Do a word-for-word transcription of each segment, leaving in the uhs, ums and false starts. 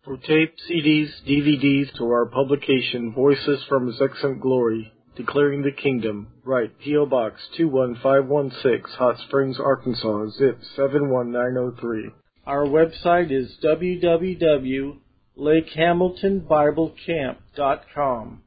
For tape, C Ds, D V Ds, to our publication, Voices from His Excellent Glory, Declaring the Kingdom, write P O. Box two one five one six, Hot Springs, Arkansas, zip seven one nine zero three. Our website is w w w dot lake hamilton bible camp dot com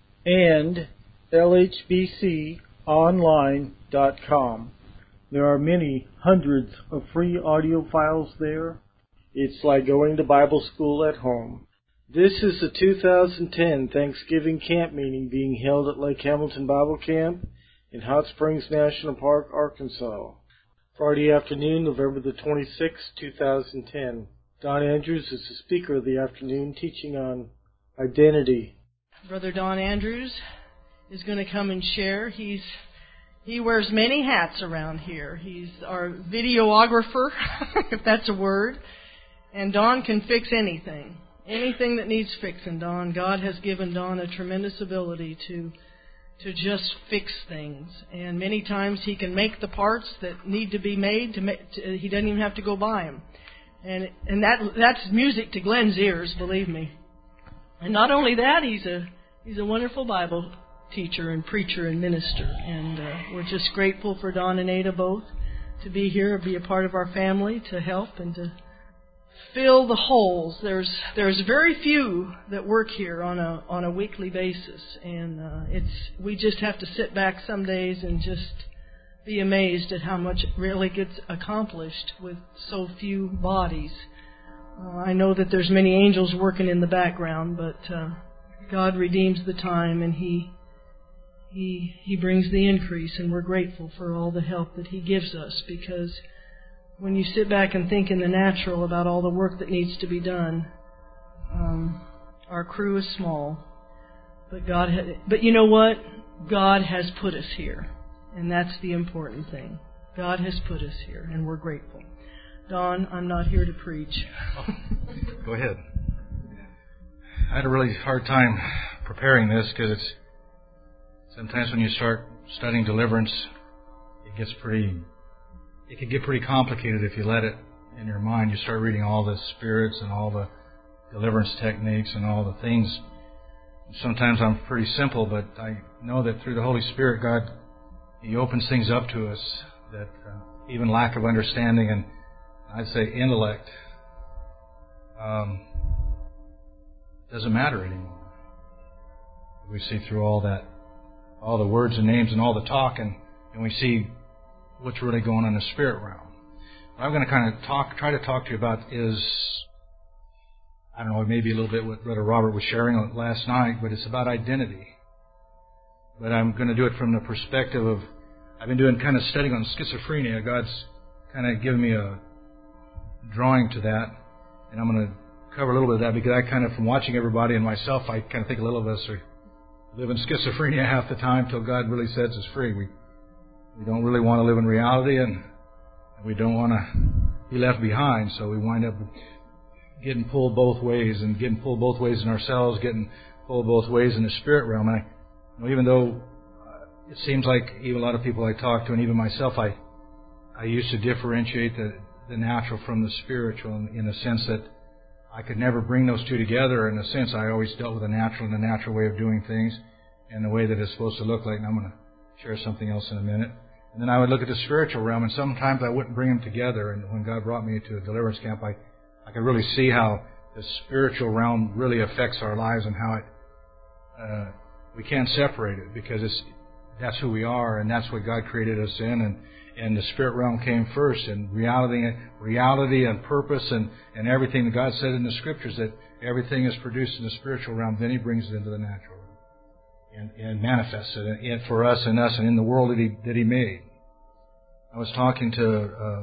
and l h b c online dot com. There are many hundreds of free audio files there. It's like going to Bible school at home. This is the two thousand ten Thanksgiving camp meeting being held at Lake Hamilton Bible Camp in Hot Springs National Park, Arkansas. Friday afternoon, November the twenty-sixth, two thousand ten. Don Andrews is the speaker of the afternoon, teaching on identity. Brother Don Andrews is going to come and share. He's He wears many hats around here. He's our videographer, if that's a word. And Don can fix anything. Anything that needs fixing, Don. God has given Don a tremendous ability to to just fix things. And many times he can make the parts that need to be made. To, make, to He doesn't even have to go buy them. And and that that's music to Glenn's ears, believe me. And not only that, he's a he's a wonderful Bible teacher and preacher and minister. And uh, we're just grateful for Don and Ada both to be here, be a part of our family, to help and to fill the holes. There's there's very few that work here on a on a weekly basis, and uh, it's we just have to sit back some days and just be amazed at how much really gets accomplished with so few bodies. Uh, I know that there's many angels working in the background, but uh, God redeems the time, and He He He brings the increase, and we're grateful for all the help that He gives us, because when you sit back and think in the natural about all the work that needs to be done, um, our crew is small, but God. Ha- but you know what? God has put us here, and that's the important thing. God has put us here, and we're grateful. Don, I'm not here to preach. Oh, go ahead. I had a really hard time preparing this because it's sometimes when you start studying deliverance, it gets pretty. It can get pretty complicated if you let it in your mind. You start reading all the spirits and all the deliverance techniques and all the things. Sometimes I'm pretty simple, but I know that through the Holy Spirit, God, He opens things up to us that uh, even lack of understanding and I'd say intellect um, doesn't matter anymore. We see through all that, all the words and names and all the talk, and, and we see what's really going on in the spirit realm. What I'm going to kind of talk, try to talk to you about is, I don't know, maybe a little bit what Brother Robert was sharing last night, but it's about identity. But I'm going to do it from the perspective of, I've been doing kind of studying on schizophrenia. God's kind of given me a drawing to that, and I'm going to cover a little bit of that because I kind of, from watching everybody and myself, I kind of think a little of us are live in schizophrenia half the time till God really sets us free. We We don't really want to live in reality, and we don't want to be left behind, so we wind up getting pulled both ways, and getting pulled both ways in ourselves, getting pulled both ways in the spirit realm. And I, you know, even though uh, it seems like even a lot of people I talk to, and even myself, I I used to differentiate the, the natural from the spiritual in, in the sense that I could never bring those two together. In a sense, I always dealt with the natural and the natural way of doing things and the way that it's supposed to look like, and I'm going to share something else in a minute. And then I would look at the spiritual realm, and sometimes I wouldn't bring them together. And when God brought me to a deliverance camp, I, I could really see how the spiritual realm really affects our lives and how it uh, we can't separate it because it's that's who we are, and that's what God created us in. And, and the spirit realm came first, and reality, reality and purpose, and, and everything that God said in the Scriptures that everything is produced in the spiritual realm. Then He brings it into the natural realm and, and manifests it in, for us and us and in the world that He that He made. I was talking to uh,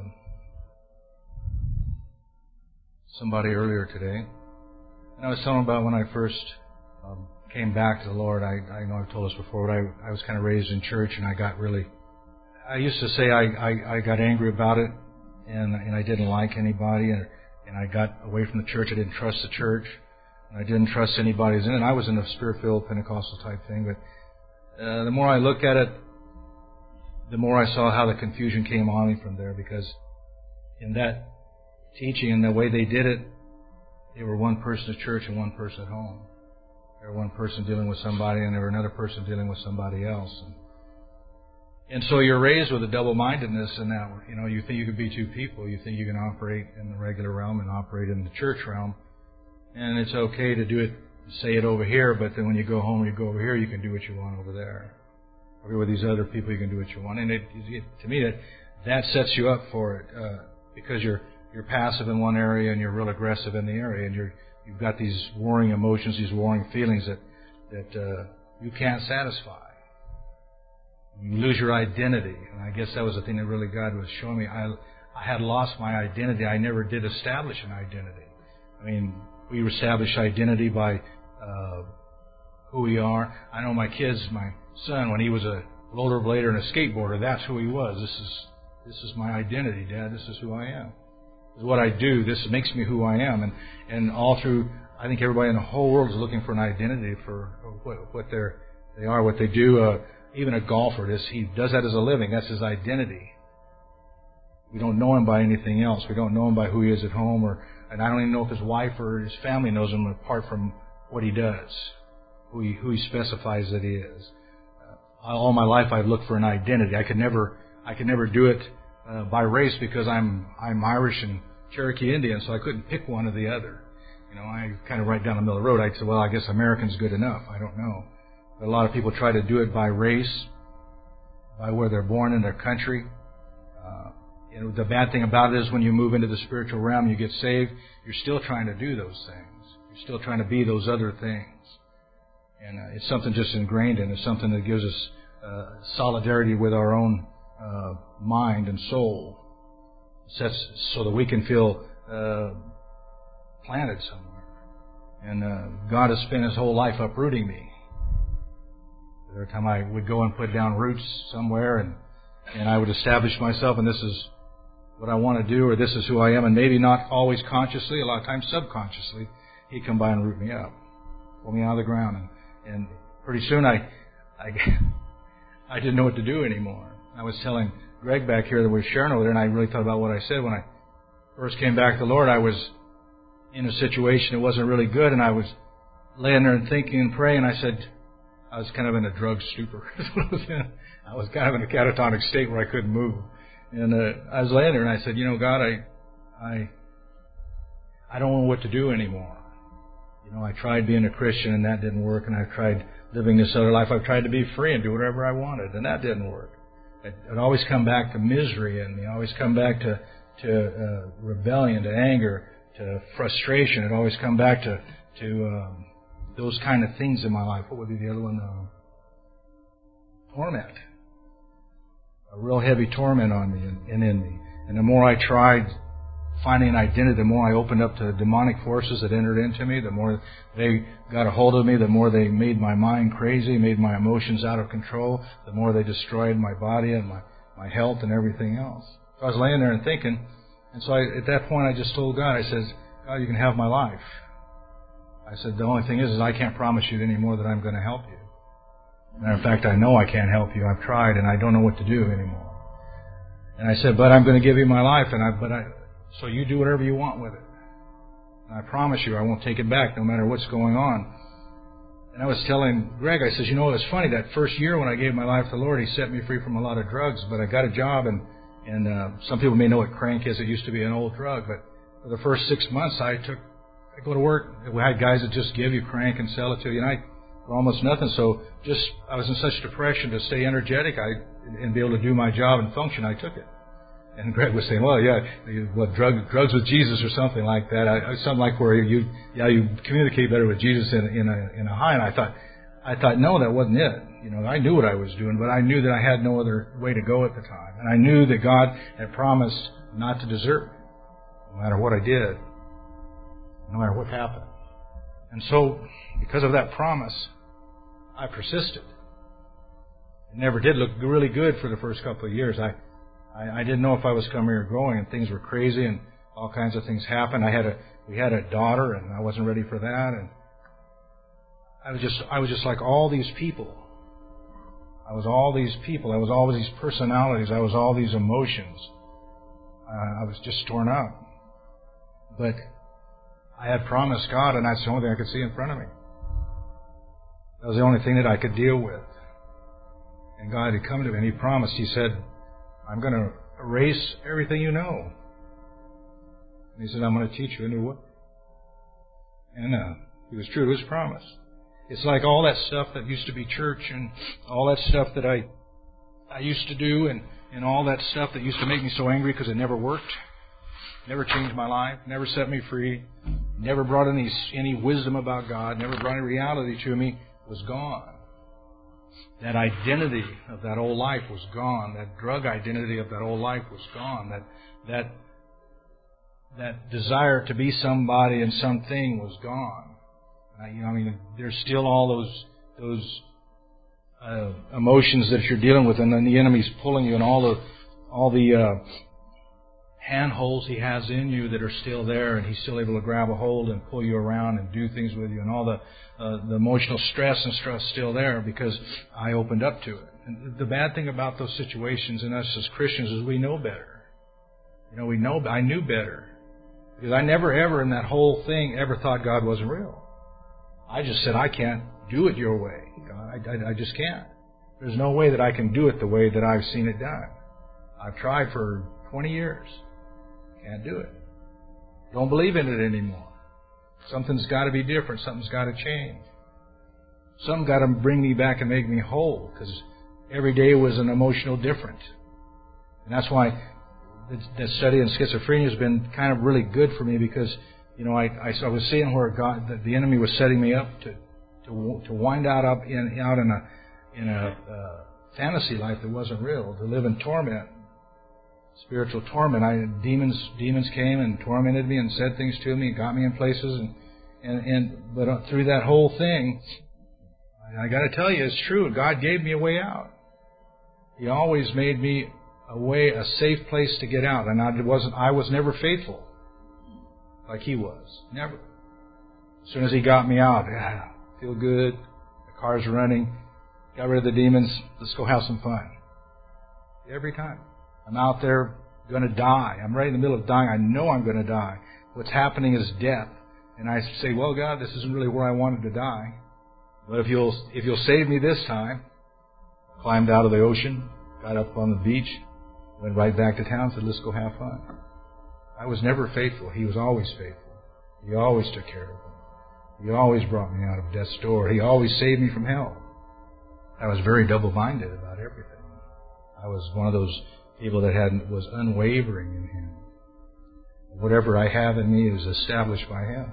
somebody earlier today, and I was telling about when I first um, came back to the Lord. I, I know I've told this before, but I, I was kind of raised in church, and I got really, I used to say I, I, I got angry about it, and, and I didn't like anybody, and, and I got away from the church. I didn't trust the church, and I didn't trust anybody who's in it. I was in a spirit-filled Pentecostal type thing, but uh, the more I looked at it, the more I saw how the confusion came on me from there, because in that teaching and the way they did it, they were one person at church and one person at home. They were one person dealing with somebody, and they were another person dealing with somebody else. And, and so you're raised with a double-mindedness in that, you know, you think you can be two people. You think you can operate in the regular realm and operate in the church realm. And it's okay to do it, say it over here, but then when you go home, you go over here, you can do what you want over there. Over with these other people, you can do what you want. And it, it, to me, that that sets you up for it, uh, because you're you're passive in one area and you're real aggressive in the area, and you're you've got these warring emotions, these warring feelings that that uh, you can't satisfy. You lose your identity, and I guess that was the thing that really God was showing me. I I had lost my identity. I never did establish an identity. I mean, we establish identity by uh, who we are. I know my kids, my son, when he was a rollerblader and a skateboarder, that's who he was. This is this is my identity, Dad. This is who I am. This is what I do. This makes me who I am. And and all through, I think everybody in the whole world is looking for an identity for what what they're they are, what they do. Uh, even a golfer, this he does that as a living. That's his identity. We don't know him by anything else. We don't know him by who he is at home, or and I don't even know if his wife or his family knows him apart from what he does, who he who he specifies that he is. All my life I've looked for an identity. I could never, I could never do it uh, by race because I'm I'm Irish and Cherokee Indian, so I couldn't pick one or the other. You know, I kind of right down the middle of the road. I'd say, well, I guess American's good enough. I don't know. But a lot of people try to do it by race, by where they're born in their country. Uh, you know, the bad thing about it is when you move into the spiritual realm, you get saved, you're still trying to do those things. You're still trying to be those other things. And uh, it's something just ingrained in us, something that gives us uh, solidarity with our own uh, mind and soul, sets, so that we can feel uh, planted somewhere. And uh, God has spent His whole life uprooting me. Every time I would go and put down roots somewhere, and and I would establish myself, and this is what I want to do, or this is who I am, and maybe not always consciously, a lot of times subconsciously, He'd come by and root me up, pull me out of the ground, and And pretty soon I, I, I didn't know what to do anymore. I was telling Greg back here that we were sharing over there, and I really thought about what I said when I first came back to the Lord. I was in a situation that wasn't really good, and I was laying there and thinking and praying. I said, I was kind of in a drug stupor. I was kind of in a catatonic state where I couldn't move. And uh, I was laying there, and I said, you know, God, I, I, I don't know what to do anymore. You know, I tried being a Christian, and that didn't work, and I've tried living this other life. I've tried to be free and do whatever I wanted, and that didn't work. It, it always come back to misery, and it always come back to, to uh, rebellion, to anger, to frustration. It always come back to, to um, those kind of things in my life. What would be the other one? Uh, torment. A real heavy torment on me and, and in me. And the more I tried finding an identity, the more I opened up to demonic forces that entered into me, the more they got a hold of me, the more they made my mind crazy, made my emotions out of control, the more they destroyed my body and my, my health and everything else. So I was laying there and thinking, and so I, at that point I just told God, I said, God, you can have my life. I said, the only thing is, is I can't promise you any more that I'm going to help you. Matter of fact, I know I can't help you. I've tried, and I don't know what to do anymore. And I said, but I'm going to give you my life, and I, but I, so you do whatever you want with it. And I promise you, I won't take it back, no matter what's going on. And I was telling Greg, I said, you know, it was funny, that first year when I gave my life to the Lord, He set me free from a lot of drugs, but I got a job, and, and uh, some people may know what crank is. It used to be an old drug, but for the first six months, I took, I go to work. We had guys that just give you crank and sell it to you, and I, for almost nothing. So just, I was in such depression to stay energetic I and be able to do my job and function, I took it. And Greg was saying, well, yeah, what drug, drugs with Jesus or something like that. I, something like where you, yeah, you communicate better with Jesus in, in a in a high. And I thought, I thought, no, that wasn't it. You know, I knew what I was doing, but I knew that I had no other way to go at the time. And I knew that God had promised not to desert me, no matter what I did, no matter what happened. And so, because of that promise, I persisted. It never did look really good for the first couple of years. I, I, I didn't know if I was coming or going, and things were crazy, and all kinds of things happened. I had a, we had a daughter, and I wasn't ready for that, and I was just, I was just like all these people. I was all these people. I was all these personalities. I was all these emotions. Uh, I was just torn up. But I had promised God, and that's the only thing I could see in front of me. That was the only thing that I could deal with. And God had come to me, and He promised. He said, I'm going to erase everything you know. And He said, I'm going to teach you a new way. And uh, He was true to His promise. It's like all that stuff that used to be church and all that stuff that I I used to do and, and all that stuff that used to make me so angry because it never worked, never changed my life, never set me free, never brought any any wisdom about God, never brought any reality to me, was gone. That identity of that old life was gone. That drug identity of that old life was gone. That that that desire to be somebody and something was gone. Uh, you know, I mean, there's still all those those uh, emotions that you're dealing with, and then the enemy's pulling you, and all the all the uh, handholds he has in you that are still there, and he's still able to grab a hold and pull you around and do things with you, and all the uh, the emotional stress and stress still there because I opened up to it. And the bad thing about those situations and us as Christians is we know better. You know, we know. I knew better because I never ever in that whole thing ever thought God wasn't real. I just said, I can't do it your way. I, I, I just can't. There's no way that I can do it the way that I've seen it done. I've tried for twenty years. Can't do it. Don't believe in it anymore. Something's got to be different. Something's got to change. Something's got to bring me back and make me whole, because every day was an emotional different. And that's why the study in schizophrenia has been kind of really good for me, because You know, I, I, I was seeing where God, that the enemy was setting me up to to to wind out up in out in a in a uh, fantasy life that wasn't real, to live in torment, spiritual torment. I demons demons came and tormented me and said things to me, got me in places, and and, and but through that whole thing, I, I got to tell you, it's true. God gave me a way out. He always made me a way, a safe place to get out, and I wasn't. I was never faithful like He was. Never. As soon as He got me out, yeah, feel good, the car's running, got rid of the demons, let's go have some fun. Every time. I'm out there going to die. I'm right in the middle of dying. I know I'm going to die. What's happening is death. And I say, well, God, this isn't really where I wanted to die. But if you'll if you'll save me this time, climbed out of the ocean, got up on the beach, went right back to town, said, let's go have fun. I was never faithful. He was always faithful. He always took care of me. He always brought me out of death's door. He always saved me from hell. I was very double-minded about everything. I was one of those people that had was unwavering in Him. Whatever I have in me is established by Him.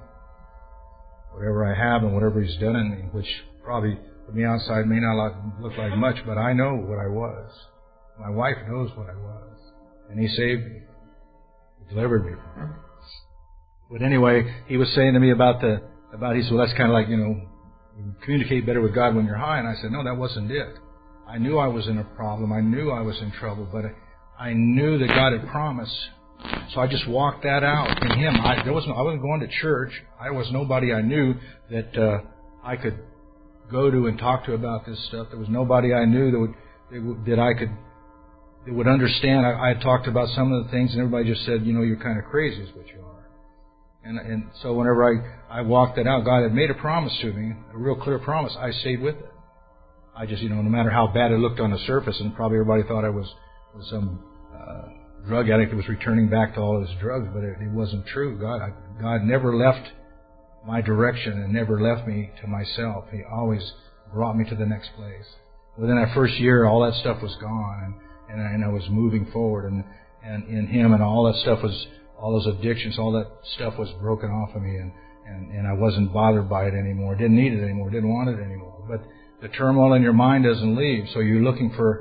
Whatever I have and whatever He's done in me, which probably from the outside may not look like much, but I know what I was. My wife knows what I was. And He saved me. Delivered me from it. But anyway, he was saying to me about the, about, he said, well, that's kind of like, you know, you communicate better with God when you're high. And I said, no, that wasn't it. I knew I was in a problem. I knew I was in trouble, but I knew that God had promised. So I just walked that out in Him. I, there wasn't, I wasn't going to church. I was nobody I knew that uh, I could go to and talk to about this stuff. There was nobody I knew that would, that, would, that I could They would understand. I, I had talked about some of the things, and everybody just said, you know, you're kind of crazy is what you are. And and so whenever I, I walked that out, God had made a promise to me, a real clear promise. I stayed with it. I just, you know, no matter how bad it looked on the surface, and probably everybody thought I was, was some uh, drug addict that was returning back to all his drugs, but it, it wasn't true. God, I, God never left my direction and never left me to myself. He always brought me to the next place. Within that first year, all that stuff was gone, and And I, and I was moving forward, and, and in Him, and all that stuff was, all those addictions, all that stuff was broken off of me, and, and, and I wasn't bothered by it anymore. Didn't need it anymore. Didn't want it anymore. But the turmoil in your mind doesn't leave, so you're looking for,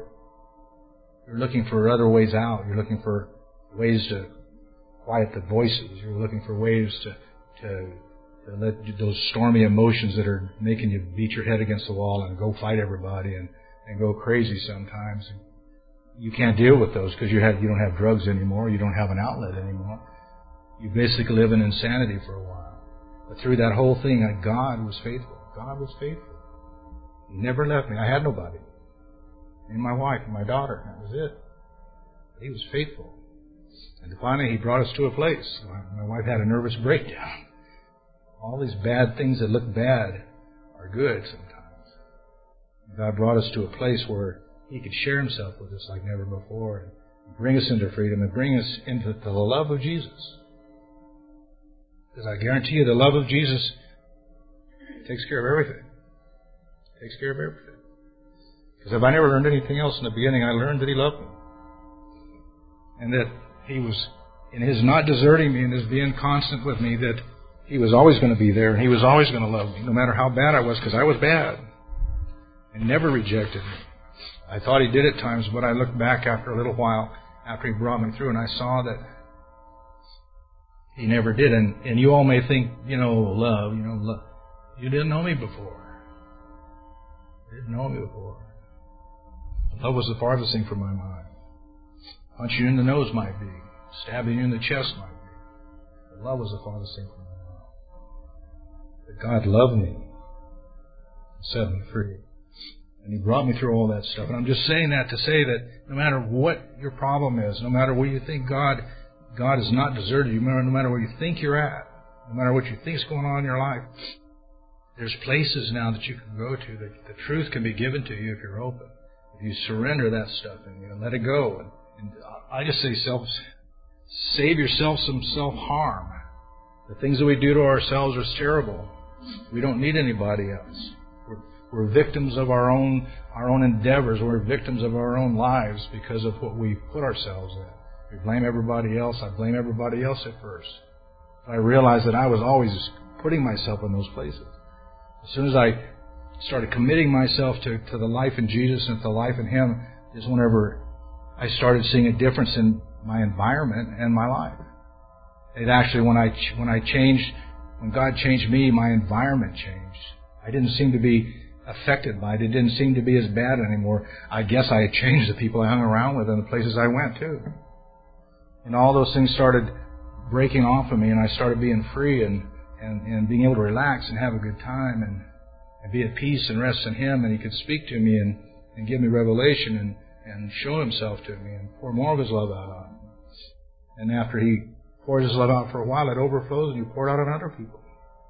you're looking for other ways out. You're looking for ways to quiet the voices. You're looking for ways to, to, to let those stormy emotions that are making you beat your head against the wall and go fight everybody and, and go crazy sometimes. You can't deal with those because you have you don't have drugs anymore. You don't have an outlet anymore. You basically live in insanity for a while. But through that whole thing, God was faithful. God was faithful. He never left me. I had nobody. And my wife and my daughter. That was it. But He was faithful. And finally, He brought us to a place. My wife had a nervous breakdown. All these bad things that look bad are good sometimes. God brought us to a place where He could share Himself with us like never before and bring us into freedom and bring us into the love of Jesus. Because I guarantee you the love of Jesus takes care of everything. Takes care of everything. Because if I never learned anything else in the beginning, I learned that He loved me. And that He was, in His not deserting me and His being constant with me, that He was always going to be there and He was always going to love me, no matter how bad I was, because I was bad. And never rejected me. I thought He did at times, but I looked back after a little while, after He brought me through, and I saw that He never did. And, and you all may think, you know, love, you know, love. You didn't know me before. You didn't know me before. Love was the farthest thing from my mind. Punch you in the nose might be. Stabbing you in the chest might be. But love was the farthest thing from my mind. But God loved me and set me free. And He brought me through all that stuff. And I'm just saying that to say that no matter what your problem is, no matter where you think God God has not deserted you, no matter where you think you're at, no matter what you think is going on in your life, there's places now that you can go to that the truth can be given to you if you're open. If you surrender that stuff and you let it go. And, and I just say self, save yourself some self-harm. The things that we do to ourselves are terrible. We don't need anybody else. We're, we're victims of our own our own endeavors. We're victims of our own lives because of what we put ourselves in. We blame everybody else. I blame everybody else at first. But I realized that I was always putting myself in those places. As soon as I started committing myself to, to the life in Jesus and to the life in Him is whenever I started seeing a difference in my environment and my life. It actually, when I when I changed, when God changed me, my environment changed. I didn't seem to be affected by it. It didn't seem to be as bad anymore. I guess I had changed the people I hung around with and the places I went to. And all those things started breaking off of me, and I started being free and, and, and being able to relax and have a good time and, and be at peace and rest in Him. And He could speak to me and, and give me revelation and, and show Himself to me and pour more of His love out on me. And after He pours His love out for a while, it overflows and you pour it out on other people.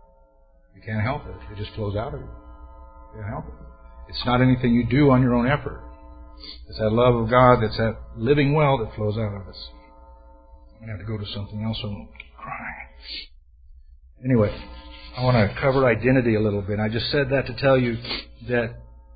You can't help it. It just flows out of you. You can't help it. It's not anything you do on your own effort. It's that love of God, that's that living well that flows out of us. I'm going to have to go to something else so I won't keep crying. Anyway, I want to cover identity a little bit. I just said that to tell you that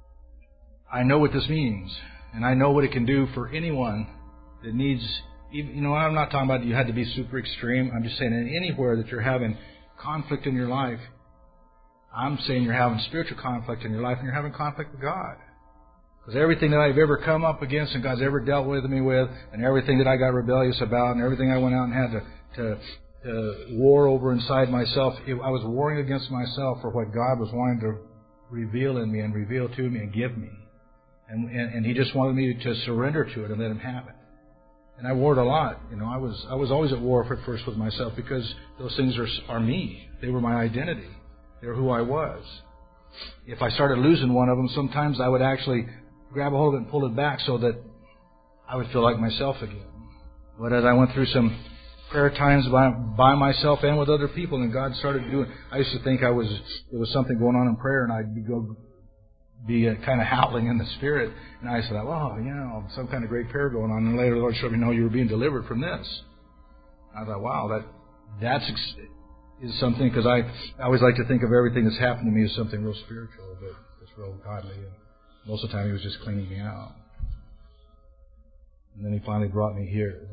I know what this means. And I know what it can do for anyone that needs, you know, I'm not talking about you had to be super extreme. I'm just saying anywhere that you're having conflict in your life, I'm saying you're having spiritual conflict in your life and you're having conflict with God. Because everything that I've ever come up against and God's ever dealt with me with, and everything that I got rebellious about, and everything I went out and had to, to, to war over inside myself, it, I was warring against myself for what God was wanting to reveal in me and reveal to me and give me. And, and, and He just wanted me to surrender to it and let Him have it. And I warred a lot. You know, I was I was always at war at first with myself because those things are are me. They were my identity. They were who I was. If I started losing one of them, sometimes I would actually grab a hold of it and pull it back so that I would feel like myself again. But as I went through some prayer times by, by myself and with other people, and God started doing, I used to think I was there was something going on in prayer, and I'd be go. be uh, kind of howling in the Spirit. And I said, oh, you know, some kind of great prayer going on. And later the Lord showed me, no, you were being delivered from this. I thought, wow, that that's ex- is something, because I, I always like to think of everything that's happened to me as something real spiritual, but it's real godly. And most of the time He was just cleaning me out. And then He finally brought me here.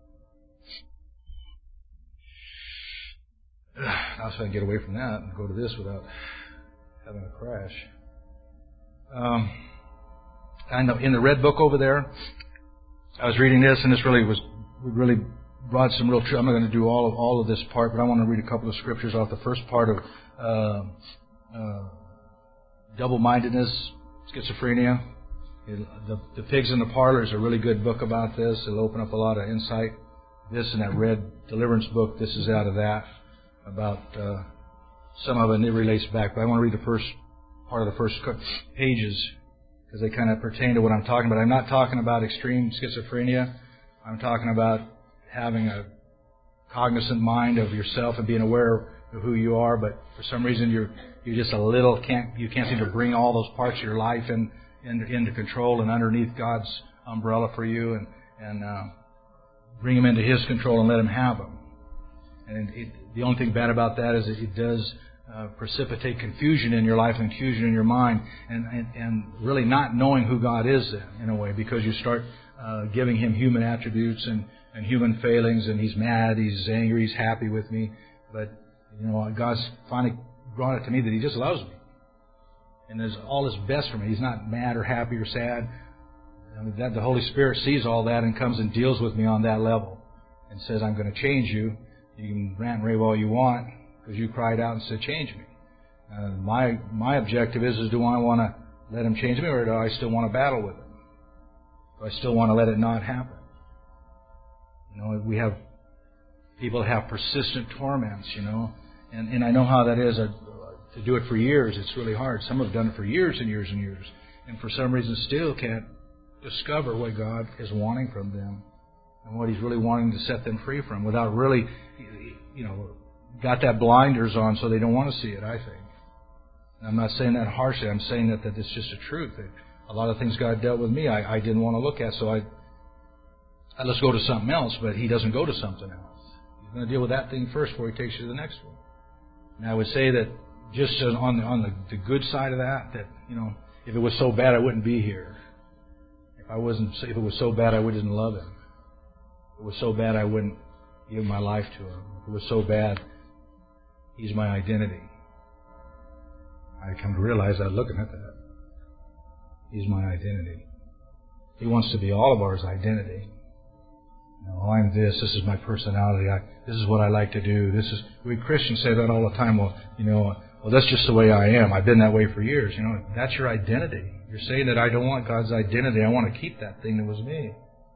Now so I can get away from that and go to this without having a crash. Um, I know in the red book over there, I was reading this, and this really was really brought some real truth. I'm not going to do all of all of this part, but I want to read a couple of scriptures off the first part of uh, uh, double-mindedness, schizophrenia. It, the, the Pigs in the Parlor is a really good book about this. It'll open up a lot of insight. This and that red deliverance book, this is out of that about uh, some of it, and it relates back. But I want to read the first part of the first pages, because they kind of pertain to what I'm talking about. I'm not talking about extreme schizophrenia. I'm talking about having a cognizant mind of yourself and being aware who you are, but for some reason you're you're just a little can't you can't seem to bring all those parts of your life in, in into control and underneath God's umbrella for you, and and uh, bring them into His control and let Him have them. And it, the only thing bad about that is that it does uh, precipitate confusion in your life and confusion in your mind, and, and, and really not knowing who God is in, in a way, because you start uh, giving Him human attributes and, and human failings, and He's mad, He's angry, He's happy with me. But, you know, God's finally brought it to me that He just loves me. And there's all His best for me. He's not mad or happy or sad. I mean, that the Holy Spirit sees all that and comes and deals with me on that level and says, I'm going to change you. You can rant and rave all you want because you cried out and said, change me. Uh, my my objective is, is do I want to let Him change me, or do I still want to battle with Him? Do I still want to let it not happen? You know, we have people that have persistent torments, you know, and, and I know how that is. Uh, to do it for years, it's really hard. Some have done it for years and years and years, and for some reason still can't discover what God is wanting from them and what He's really wanting to set them free from without really, you know, got that blinders on so they don't want to see it, I think. And I'm not saying that harshly. I'm saying that, that it's just a truth. That a lot of things God dealt with me I, I didn't want to look at, so I, I let's go to something else, but He doesn't go to something else. He's going to deal with that thing first before He takes you to the next one. And I would say that just on the, on the, the good side of that, that, you know, if it was so bad, I wouldn't be here. If I wasn't, if it was so bad, I wouldn't love Him. If it was so bad, I wouldn't give my life to Him. If it was so bad, He's my identity. I come to realize that looking at that. He's my identity. He wants to be all of ours identity. You know, I'm this. This is my personality. I, this is what I like to do. This is. We Christians say that all the time. Well, you know, well, that's just the way I am. I've been that way for years. You know, that's your identity. You're saying that I don't want God's identity. I want to keep that thing that was me.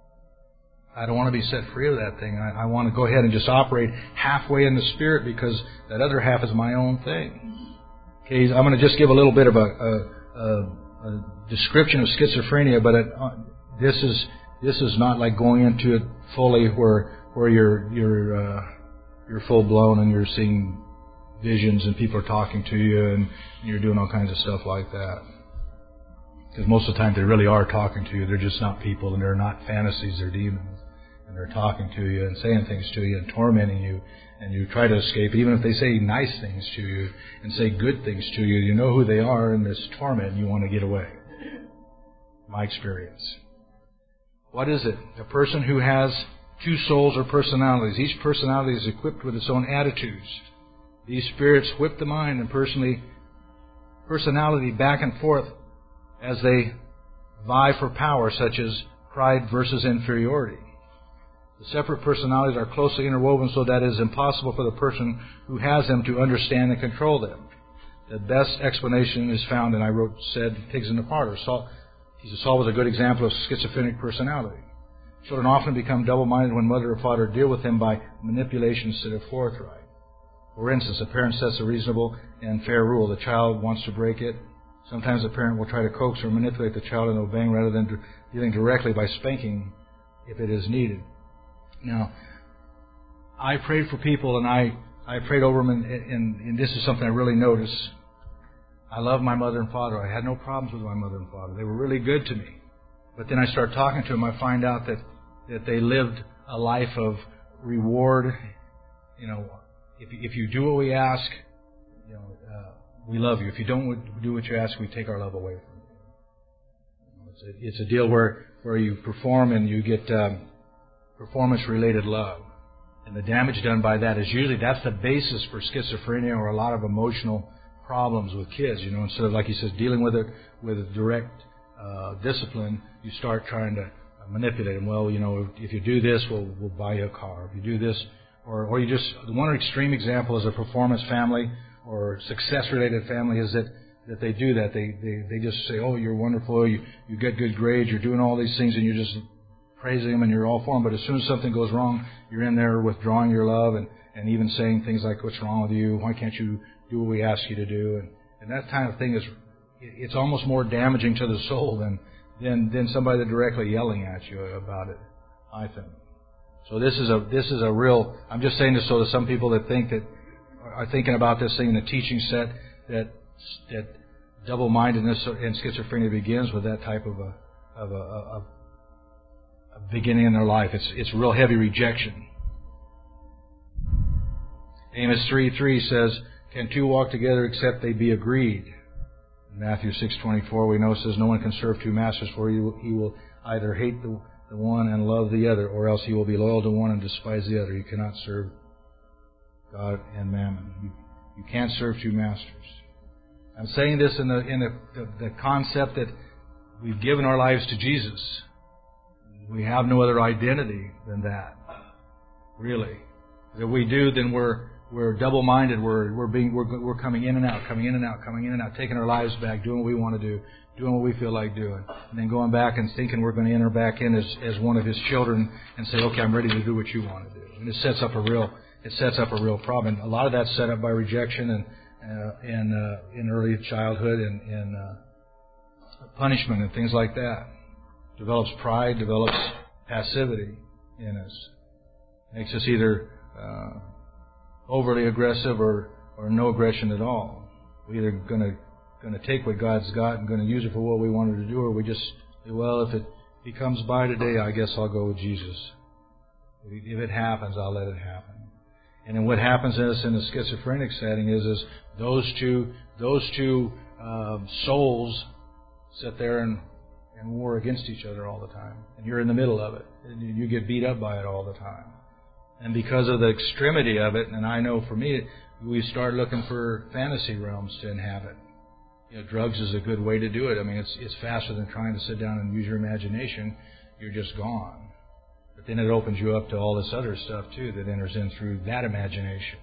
I don't want to be set free of that thing. I, I want to go ahead and just operate halfway in the Spirit because that other half is my own thing. Okay, I'm going to just give a little bit of a, a, a, a description of schizophrenia, but it, uh, this is this is not like going into it fully where where you're you're uh, you're full blown and you're seeing visions and people are talking to you and you're doing all kinds of stuff like that. Because most of the time they really are talking to you. They're just not people, and they're not fantasies. They're demons. And they're talking to you and saying things to you and tormenting you. And you try to escape. Even if they say nice things to you and say good things to you, you know who they are in this torment and you want to get away. My experience. What is it? A person who has two souls or personalities. Each personality is equipped with its own attitudes. These spirits whip the mind and personally, personality back and forth as they vie for power, such as pride versus inferiority. The separate personalities are closely interwoven so that it is impossible for the person who has them to understand and control them. The best explanation is found, and I wrote, said, Pigs in the Parlor. Saul, Saul was a good example of schizophrenic personality. Children often become double-minded when mother or father deal with them by manipulation instead of forthright. For instance, a parent sets a reasonable and fair rule. The child wants to break it. Sometimes the parent will try to coax or manipulate the child into obeying rather than dealing directly by spanking if it is needed. Now, I prayed for people, and I, I prayed over them, and, and, and this is something I really noticed. I love my mother and father. I had no problems with my mother and father. They were really good to me. But then I start talking to them, I find out that, that they lived a life of reward. You know, if, if you do what we ask, you know, uh, we love you. If you don't do what you ask, we take our love away from you. It's a, it's a deal where, where you perform and you get um, performance-related love. And the damage done by that is usually, that's the basis for schizophrenia or a lot of emotional problems with kids. You know, instead of, like he says, dealing with it with direct uh, discipline, you start trying to manipulate them. Well, you know, if you do this, we'll, we'll buy you a car. If you do this, or, or you just, one extreme example is a performance family or success-related family is that, that they do that. They, they they just say, oh, you're wonderful, you, you get good grades, you're doing all these things, and you're just praising them and you're all for them. But as soon as something goes wrong, you're in there withdrawing your love and, and even saying things like, what's wrong with you? Why can't you do what we ask you to do? And, and that kind of thing is, it's almost more damaging to the soul than, than, than somebody directly yelling at you about it, I think. So this is a, this is a real, I'm just saying this so that some people that think that are thinking about this thing in the teaching set, that that double-mindedness and schizophrenia begins with that type of a of a, a, a beginning in their life. It's it's real heavy rejection. Amos three three says, "Can two walk together except they be agreed?" In Matthew six twenty-four, we know it says, "No one can serve two masters, for he will, he will either hate the, the one and love the other, or else he will be loyal to one and despise the other. You cannot serve God and mammon." You, you can't serve two masters. I'm saying this in the in the, the, the concept that we've given our lives to Jesus. We have no other identity than that, really. If we do, then we're we're double-minded. We're we're being we're we're coming in and out, coming in and out, coming in and out, taking our lives back, doing what we want to do, doing what we feel like doing, and then going back and thinking we're going to enter back in as as one of His children and say, "Okay, I'm ready to do what you want to do." And it sets up a real it sets up a real problem. And a lot of that's set up by rejection and uh, and uh, in early childhood and and uh, punishment and things like that. Develops pride, develops passivity in us, makes us either uh, overly aggressive or, or no aggression at all. We're either going to going to take what God's got and going to use it for what we wanted to do, or we just, well, if it, if He comes by today, I guess I'll go with Jesus. If it happens, I'll let it happen. And then what happens in us in the schizophrenic setting is, is those two those two uh, souls sit there and, and war against each other all the time, and you're in the middle of it, and you get beat up by it all the time. And because of the extremity of it, and I know for me, we start looking for fantasy realms to inhabit. You know, drugs is a good way to do it. I mean, it's it's faster than trying to sit down and use your imagination. You're just gone. But then it opens you up to all this other stuff, too, that enters in through that imagination.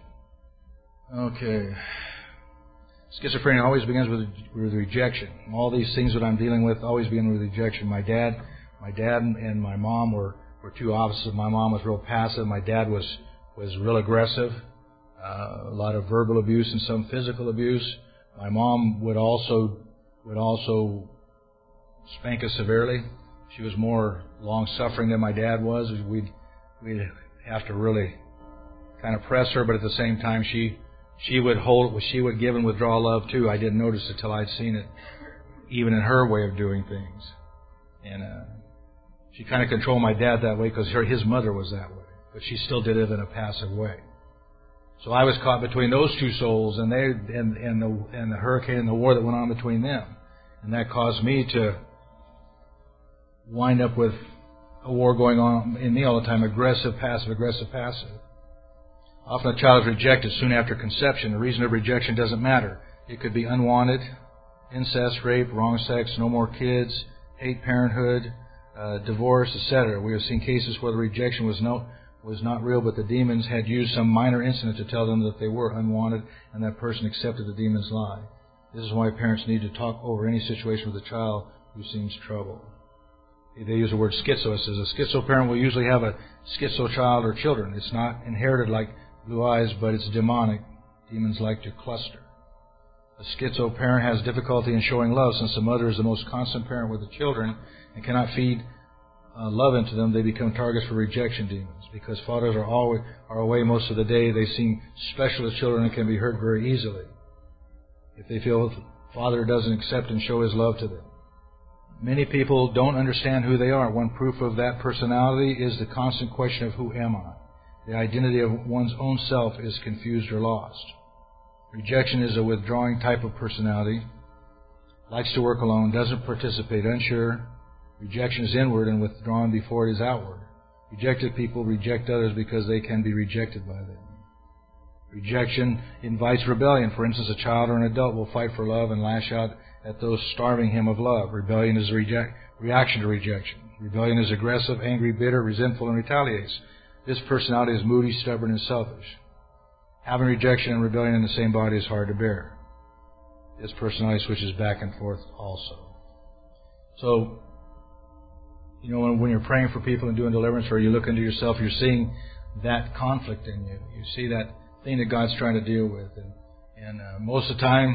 Okay. Schizophrenia always begins with, with rejection. All these things that I'm dealing with always begin with rejection. My dad, my dad and my mom were, were two opposites. My mom was real passive. My dad was, was real aggressive. Uh, a lot of verbal abuse and some physical abuse. My mom would also would also spank us severely. She was more long-suffering than my dad was. We'd we'd have to really kind of press her, but at the same time, she she would hold, she would give and withdraw love too. I didn't notice it till I'd seen it, even in her way of doing things. And uh, she kind of controlled my dad that way because her his mother was that way, but she still did it in a passive way. So I was caught between those two souls, and they and and the and the hurricane and the war that went on between them, and that caused me to wind up with a war going on in me all the time: aggressive, passive, aggressive, passive. Often a child is rejected soon after conception. The reason of rejection doesn't matter. It could be unwanted, incest, rape, wrong sex, no more kids, hate parenthood, uh, divorce, et cetera. We have seen cases where the rejection was no. was not real, but the demons had used some minor incident to tell them that they were unwanted, and that person accepted the demon's lie. This is why parents need to talk over any situation with a child who seems troubled. They use the word schizo. It says a schizo parent will usually have a schizo child or children. It's not inherited like blue eyes, but it's demonic. Demons like to cluster. A schizo parent has difficulty in showing love, since the mother is the most constant parent with the children and cannot feed Uh, love into them. They become targets for rejection demons. Because fathers are always are away most of the day, they seem special to children and can be hurt very easily if they feel the father doesn't accept and show his love to them. Many people don't understand who they are. One proof of that personality is the constant question of who am I? The identity of one's own self is confused or lost. Rejection is a withdrawing type of personality, likes to work alone, doesn't participate, unsure. Rejection is inward and withdrawn before it is outward. Rejected people reject others because they can be rejected by them. Rejection invites rebellion. For instance, a child or an adult will fight for love and lash out at those starving him of love. Rebellion is a reject, reaction to rejection. Rebellion is aggressive, angry, bitter, resentful, and retaliates. This personality is moody, stubborn, and selfish. Having rejection and rebellion in the same body is hard to bear. This personality switches back and forth also. So, you know, when, when you're praying for people and doing deliverance, or you look into yourself, you're seeing that conflict in you. You see that thing that God's trying to deal with. And, and uh, most of the time,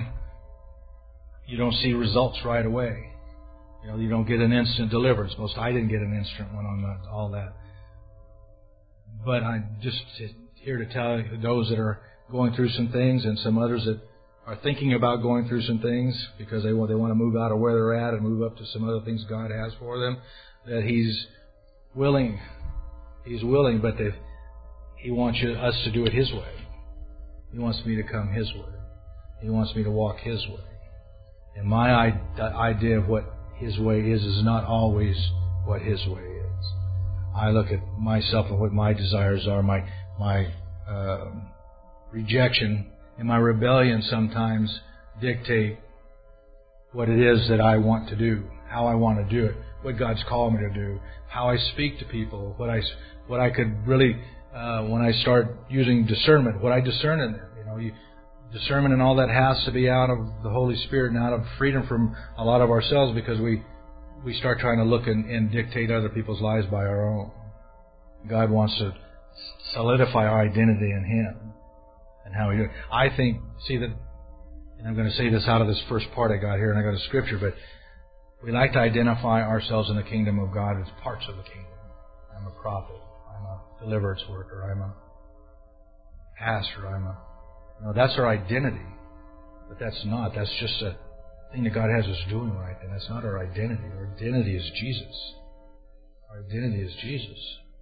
you don't see results right away. You know, you don't get an instant deliverance. Most I didn't get an instant one on that, all that. But I'm just here to tell those that are going through some things, and some others that are thinking about going through some things because they want they want to move out of where they're at and move up to some other things God has for them, that He's willing. He's willing, but they, He wants you, us to do it His way. He wants me to come His way. He wants me to walk His way. And my idea of what His way is is not always what His way is. I look at myself and what my desires are, my my uh, rejection and my rebellion sometimes dictate what it is that I want to do, how I want to do it, what God's called me to do, how I speak to people, what I what I could really uh, when I start using discernment, what I discern in them. You know, you, discernment and all that has to be out of the Holy Spirit and out of freedom from a lot of ourselves, because we we start trying to look and, and dictate other people's lives by our own. God wants to solidify our identity in Him and how we do it. I think, see that, and I'm going to say this out of this first part I got here, and I got a scripture, but we like to identify ourselves in the kingdom of God as parts of the kingdom. I'm a prophet. I'm a deliverance worker. I'm a pastor. I'm a... No, that's our identity. But that's not. That's just a thing that God has us doing right, and that's not our identity. Our identity is Jesus. Our identity is Jesus.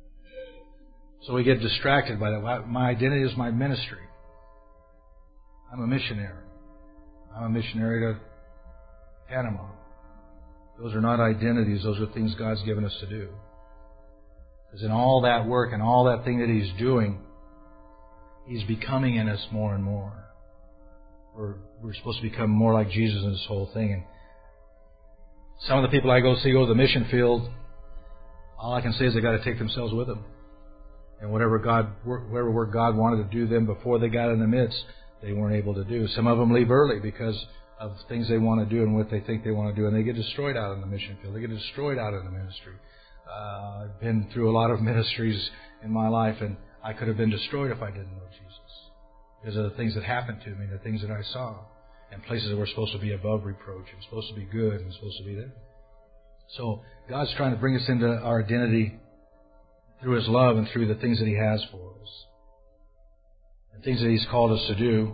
So we get distracted by that. My identity is my ministry. I'm a missionary. I'm a missionary to Panama. Those are not identities. Those are things God's given us to do. Because in all that work and all that thing that He's doing, He's becoming in us more and more. We're, we're supposed to become more like Jesus in this whole thing. And some of the people I go see go to the mission field, all I can say is they got to take themselves with them. And whatever God, whatever work God wanted to do them before they got in the midst, they weren't able to do. Some of them leave early because of things they want to do and what they think they want to do, and they get destroyed out in the mission field. They get destroyed out in the ministry. Uh, I've been through a lot of ministries in my life, and I could have been destroyed if I didn't know Jesus, because of the things that happened to me, the things that I saw, and places that were supposed to be above reproach and supposed to be good and supposed to be there. So God's trying to bring us into our identity through His love and through the things that He has for us, and things that He's called us to do.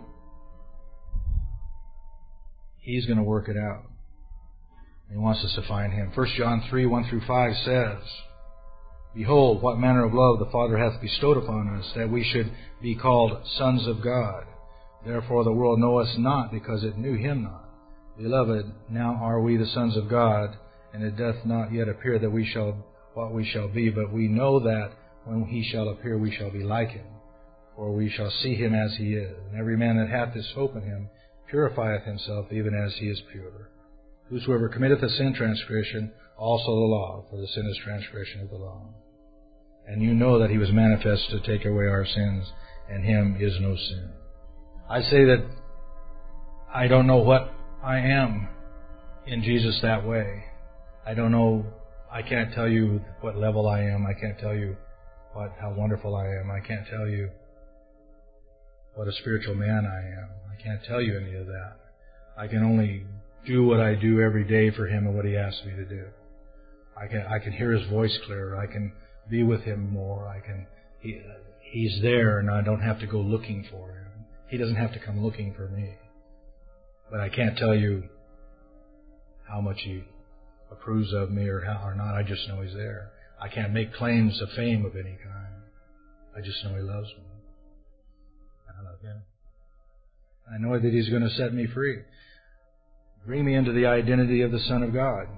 He's going to work it out. He wants us to find Him. First John three, one through five says, Behold, what manner of love the Father hath bestowed upon us, that we should be called sons of God. Therefore the world knoweth us not, because it knew Him not. Beloved, now are we the sons of God, and it doth not yet appear that we shall what we shall be, but we know that when He shall appear we shall be like Him, for we shall see Him as He is. And every man that hath this hope in Him purifieth himself even as he is pure. Whosoever committeth a sin transgression, also the law, for the sin is transgression of the law. And you know that He was manifest to take away our sins, and Him is no sin. I say that I don't know what I am in Jesus that way. I don't know, I can't tell you what level I am. I can't tell you what how wonderful I am. I can't tell you what a spiritual man I am. I can't tell you any of that. I can only do what I do every day for Him and what He asks me to do. I can I can hear His voice clearer. I can be with Him more. I can he, He's there, and I don't have to go looking for Him. He doesn't have to come looking for me. But I can't tell you how much He approves of me or how or not. I just know He's there. I can't make claims of fame of any kind. I just know He loves me. I love Him. I know that He's going to set me free. Bring me into the identity of the Son of God.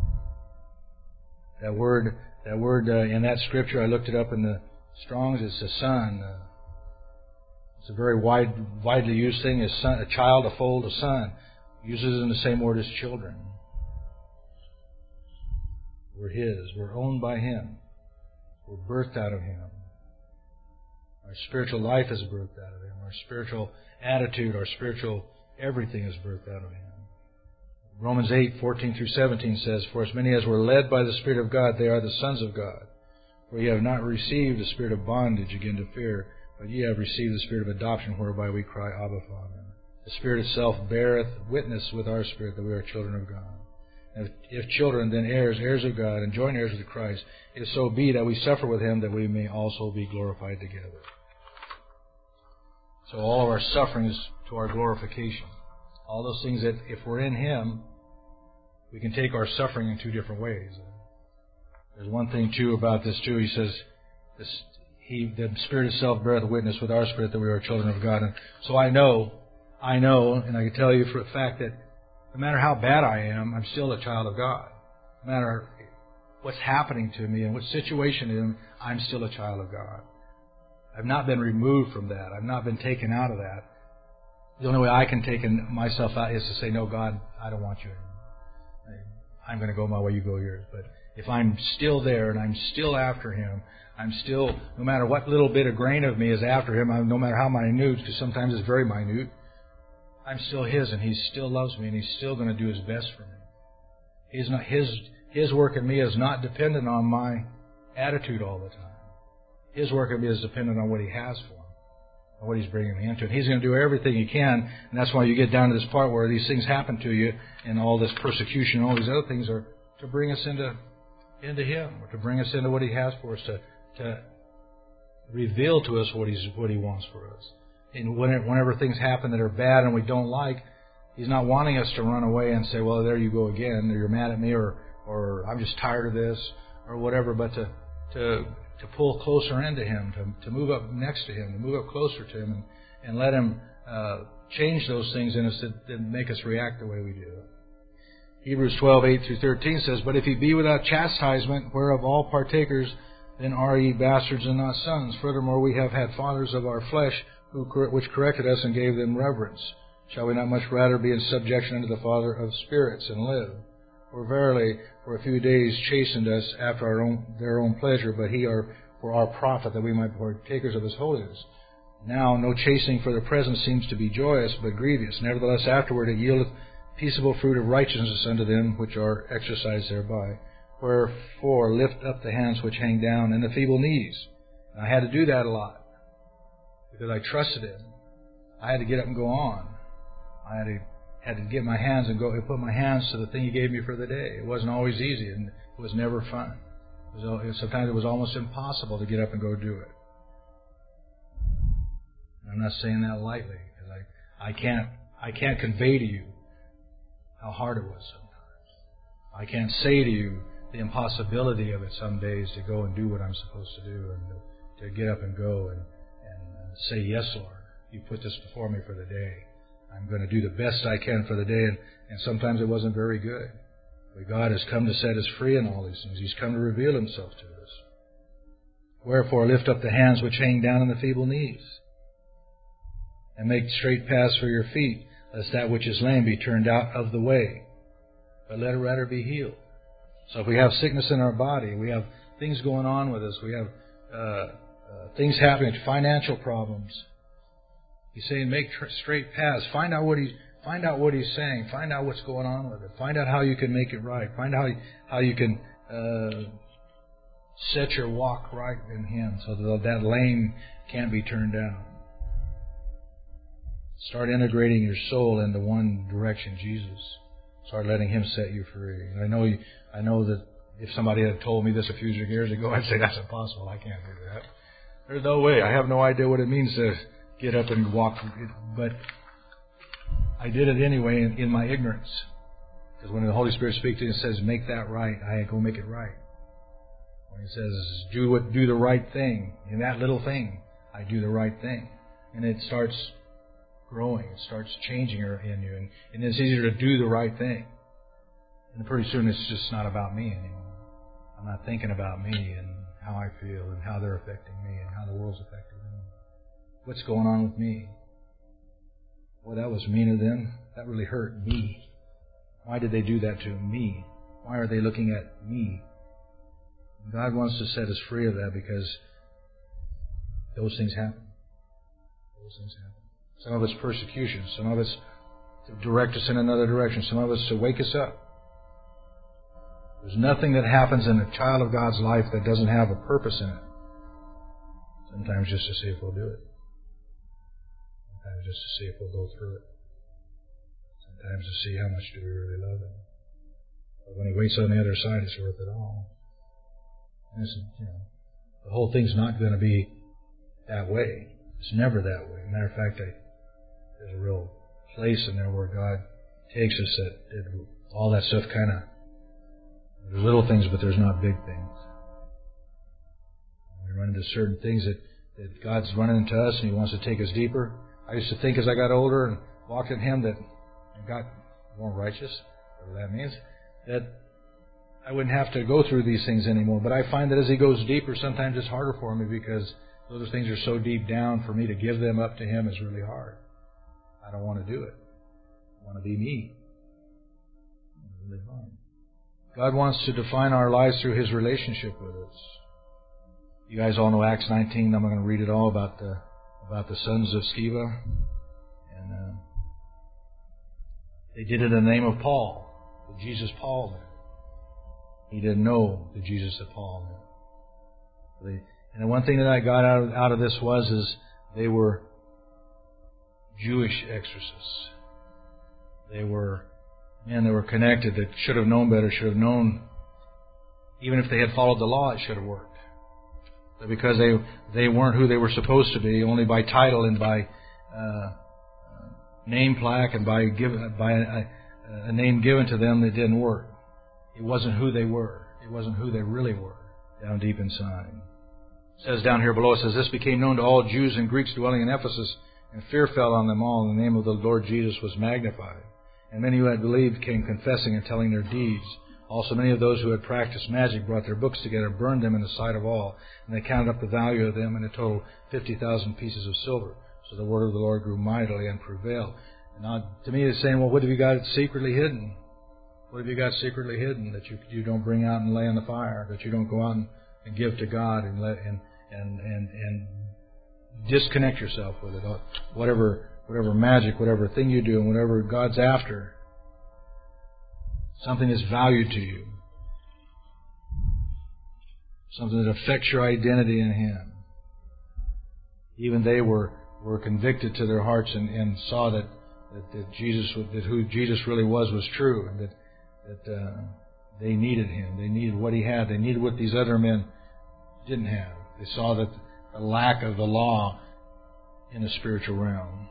That word, that word uh, in that scripture, I looked it up in the Strong's. It's a son. Uh, it's a very wide, widely used thing. A son, a child, a foal, a son. Uses it in the same word as children. We're His. We're owned by Him. We're birthed out of Him. Our spiritual life is birthed out of Him. Our spiritual attitude, our spiritual everything is birthed out of Him. Romans eight, fourteen through seventeen says, For as many as were led by the Spirit of God, they are the sons of God. For ye have not received the spirit of bondage again to fear, but ye have received the spirit of adoption, whereby we cry, Abba, Father. The Spirit itself beareth witness with our spirit that we are children of God. And if, if children, then heirs, heirs of God, and joint heirs with Christ, if so be that we suffer with Him, that we may also be glorified together. So all of our suffering is to our glorification. All those things that, if we're in Him, we can take our suffering in two different ways. There's one thing, too, about this, too. He says, this, he, the Spirit itself beareth witness with our spirit that we are children of God. And so I know, I know, and I can tell you for a fact that no matter how bad I am, I'm still a child of God. No matter what's happening to me and what situation I'm in, I'm still a child of God. I've not been removed from that. I've not been taken out of that. The only way I can take myself out is to say, no, God, I don't want you anymore. I'm going to go my way, you go yours. But if I'm still there and I'm still after Him, I'm still, no matter what little bit of grain of me is after Him, I'm, no matter how minute, because sometimes it's very minute, I'm still His, and He still loves me, and He's still going to do His best for me. He's not His His work in me is not dependent on my attitude all the time. His work in me is dependent on what He has for me, and what He's bringing me into. And He's going to do everything He can, and that's why you get down to this part where these things happen to you, and all this persecution, and all these other things are to bring us into into Him, or to bring us into what He has for us, to to reveal to us what He's what He wants for us. And whenever things happen that are bad and we don't like, He's not wanting us to run away and say, well, there you go again, or you're mad at me, or or I'm just tired of this, or whatever, but to to to pull closer into Him, to to move up next to Him, to move up closer to Him, and, and let Him uh, change those things in us that, that make us react the way we do. Hebrews twelve, eight through thirteen says, but if ye be without chastisement, whereof all partakers, then are ye bastards and not sons. Furthermore, we have had fathers of our flesh, who which corrected us and gave them reverence. Shall we not much rather be in subjection unto the Father of spirits and live? For verily, for a few days chastened us after our own, their own pleasure, but He are for our profit, that we might be partakers of His holiness. Now no chastening for the present seems to be joyous, but grievous. Nevertheless afterward it yieldeth peaceable fruit of righteousness unto them which are exercised thereby. Wherefore lift up the hands which hang down, and the feeble knees. And I had to do that a lot, because I trusted Him. I had to get up and go on. I had to had to get my hands and go and put my hands to the thing He gave me for the day. It wasn't always easy, and it was never fun. It was, it was, sometimes it was almost impossible to get up and go do it. And I'm not saying that lightly, because I, I can't I can't convey to you how hard it was sometimes. I can't say to you the impossibility of it some days, to go and do what I'm supposed to do, and to, to get up and go and, and say, yes, Lord, You put this before me for the day. I'm going to do the best I can for the day, and, and sometimes it wasn't very good. But God has come to set us free in all these things. He's come to reveal Himself to us. Wherefore lift up the hands which hang down and the feeble knees, and make straight paths for your feet, lest that which is lame be turned out of the way, but let it rather be healed. So if we have sickness in our body, we have things going on with us, we have uh, uh, things happening, financial problems, He's saying, make tr- straight paths. Find out what he, find out what He's saying. Find out what's going on with it. Find out how you can make it right. Find out how you, how you can uh, set your walk right in Him, so that that lane can't be turned down. Start integrating your soul into one direction, Jesus. Start letting Him set you free. And I know, you, I know that if somebody had told me this a few years ago, I'd say that's impossible. I can't do that. There's no way. I have no idea what it means to get up and walk. But I did it anyway in, in my ignorance. Because when the Holy Spirit speaks to you and says, make that right, I go make it right. When He says, do what, do the right thing, in that little thing, I do the right thing. And it starts growing. It starts changing in you. And, and it's easier to do the right thing. And pretty soon it's just not about me anymore. I'm not thinking about me and how I feel and how they're affecting me and how the world's affecting me. What's going on with me? Well, that was mean of them. That really hurt me. Why did they do that to me? Why are they looking at me? God wants to set us free of that, because those things happen. Those things happen. Some of it's persecution. Some of it's to direct us in another direction. Some of it's to wake us up. There's nothing that happens in a child of God's life that doesn't have a purpose in it. Sometimes just to see if we'll do it. Sometimes just to see if we'll go through it. Sometimes to see how much do we really love Him. But when He waits on the other side, it's worth it all. And it's, you know, the whole thing's not going to be that way. It's never that way. Matter of fact, I, there's a real place in there where God takes us that, that all that stuff kind of, there's little things, but there's not big things. We run into certain things that, that God's running into us and He wants to take us deeper. I used to think as I got older and walked in Him that I got more righteous, whatever that means, that I wouldn't have to go through these things anymore. But I find that as He goes deeper, sometimes it's harder for me because those things are so deep down. For me to give them up to Him is really hard. I don't want to do it. I want to be me. It's really hard. God wants to define our lives through His relationship with us. You guys all know Acts nineteen. I'm not going to read it all about the about the sons of Sceva. And uh, they did it in the name of Paul, the Jesus Paul knew. He didn't know the Jesus that Paul knew. They, and the one thing that I got out of, out of this was is they were Jewish exorcists. They were men that were connected that should have known better, should have known, even if they had followed the law, it should have worked. But because they they weren't who they were supposed to be, only by title and by uh, name plaque and by give, by a, a name given to them, it didn't work. It wasn't who they were. It wasn't who they really were down deep inside. It says down here below, it says, this became known to all Jews and Greeks dwelling in Ephesus, and fear fell on them all, and the name of the Lord Jesus was magnified. And many who had believed came confessing and telling their deeds. Also many of those who had practiced magic brought their books together, burned them in the sight of all, and they counted up the value of them, and it totaled fifty thousand pieces of silver. So the word of the Lord grew mightily and prevailed. And now, to me, it's saying, well, what have you got secretly hidden? What have you got secretly hidden that you you don't bring out and lay in the fire, that you don't go out and, and give to God and let and and and and disconnect yourself with it? Whatever whatever magic, whatever thing you do, and whatever God's after, something that's valued to you, something that affects your identity in Him. Even they were were convicted to their hearts and, and saw that, that that Jesus that who Jesus really was was true, and that. That uh, they needed Him. They needed what He had. They needed what these other men didn't have. They saw that the lack of the law in the spiritual realm.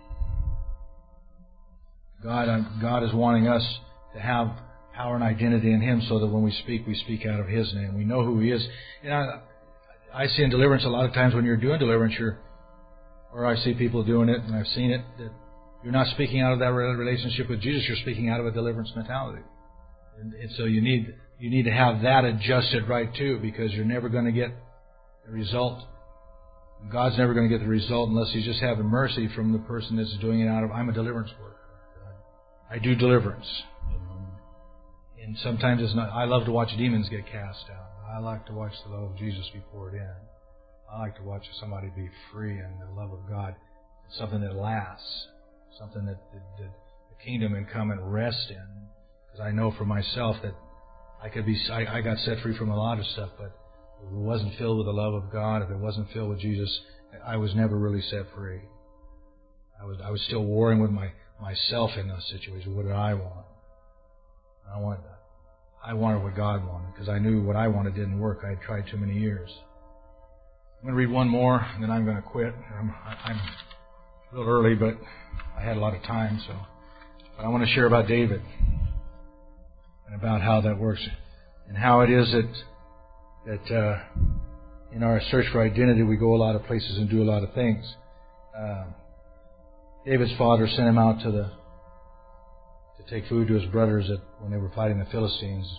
God, God is wanting us to have power and identity in Him so that when we speak, we speak out of His name. We know who He is. And I, I see in deliverance a lot of times when you're doing deliverance, you're, or I see people doing it, and I've seen it, that you're not speaking out of that relationship with Jesus. You're speaking out of a deliverance mentality. And, and so you need you need to have that adjusted right too, because you're never going to get the result. God's never going to get the result unless He's just having mercy from the person that's doing it out of, I'm a deliverance worker. I do deliverance. You know. And sometimes it's not, I love to watch demons get cast out. I like to watch the love of Jesus be poured in. I like to watch somebody be free in the love of God. It's something that lasts. Something that, that, that the kingdom can come and rest in. Because I know for myself that I could be, I, I got set free from a lot of stuff, but if it wasn't filled with the love of God, if it wasn't filled with Jesus, I was never really set free. I was, I was still warring with my myself in those situations. What did I want? I wanted, I wanted what God wanted, because I knew what I wanted didn't work. I had tried too many years. I'm going to read one more, and then I'm going to quit. I'm, I'm a little early, but I had a lot of time, so. But I want to share about David. And about how that works, and how it is that that uh, in our search for identity we go a lot of places and do a lot of things. Uh, David's father sent him out to the to take food to his brothers at, when they were fighting the Philistines.